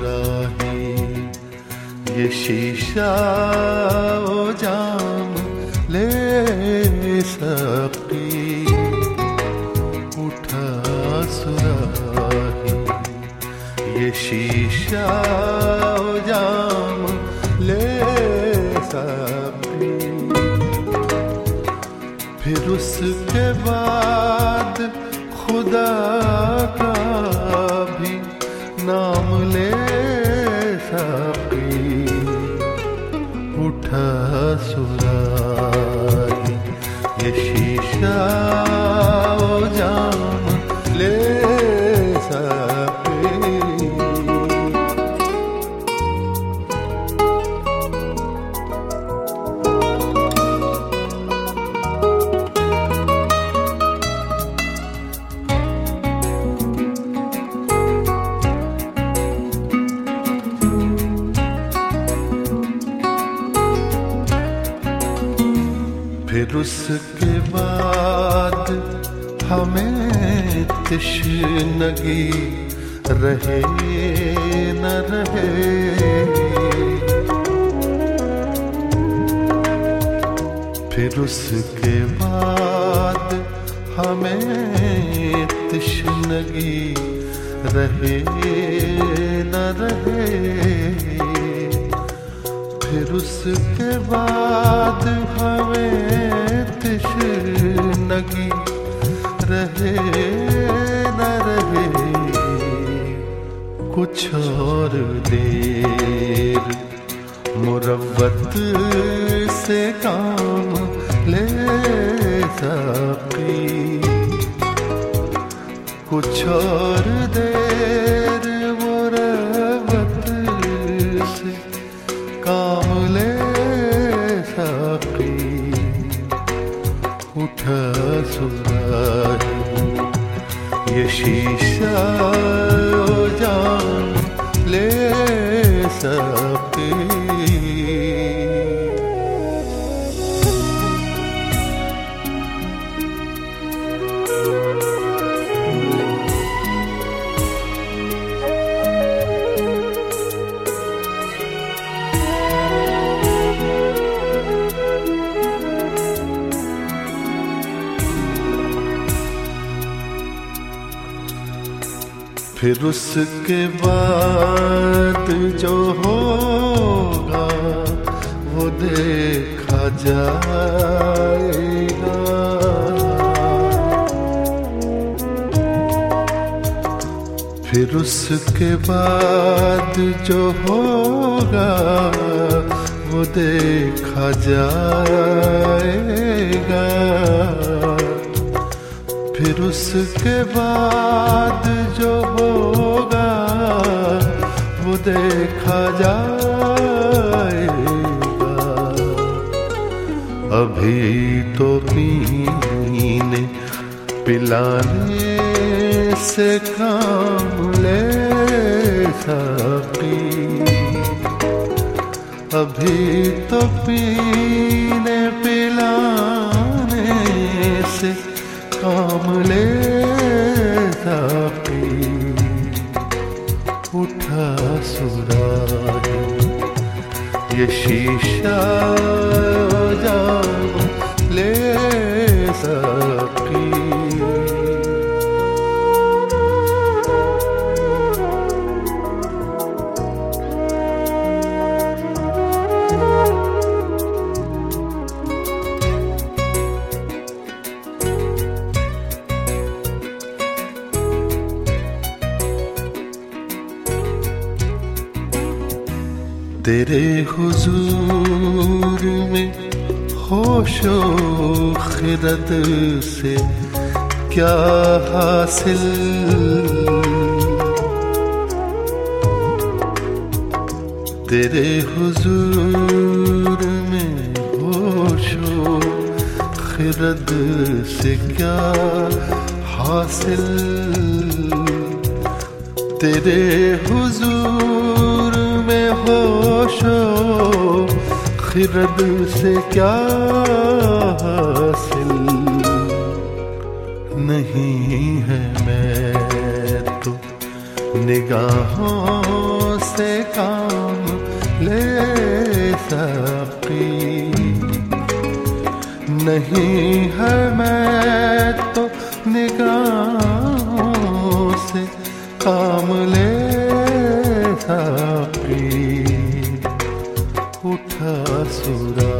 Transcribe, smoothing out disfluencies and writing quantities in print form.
सुराही, ये शीशा ओ जाम ले सकी, उठा सुराही, ये शीशा ओ जाम ले सकी। फिर उसके बाद खुदा का भी नाम ले सकी, उठा सुराही, ये शीशा ओ जाम ले सकी। फिर उसके बाद हमें तश्नगी रहे न रहे, फिर उसके बाद हमें तश्नगी रहे न रहे, फिर उसके बाद हमें तश्नगी रहे न रहे। कुछ और देर मुरव्वत से काम ले सकी, कुछ और देर मुरव्वत से काम ले सकी, उठा सुराही, ये शीशा ओ जाम ले सकी। फिर उसके बाद जो होगा वो देखा जाएगा, फिर उसके बाद जो होगा वो देखा जाएगा, फिर उसके बाद जो होगा वो देखा जाएगा। अभी तो पीने पिलाने से काम ले सकी, अभी तो पीने पिलाने से काम ले सकी, उठा सुराही, ये शीशा जाम ले सकी। तेरे हुजूर में होशो खिरद से क्या हासिल, तेरे हुजूर में होशो खिरद से क्या हासिल, तेरे हुजूर में होशो खिरद से क्या हासिल, नहीं है मैं तो निगाहों साकी। नहीं है मैं तो निगाहों से काम ले साकी। उठा सुरा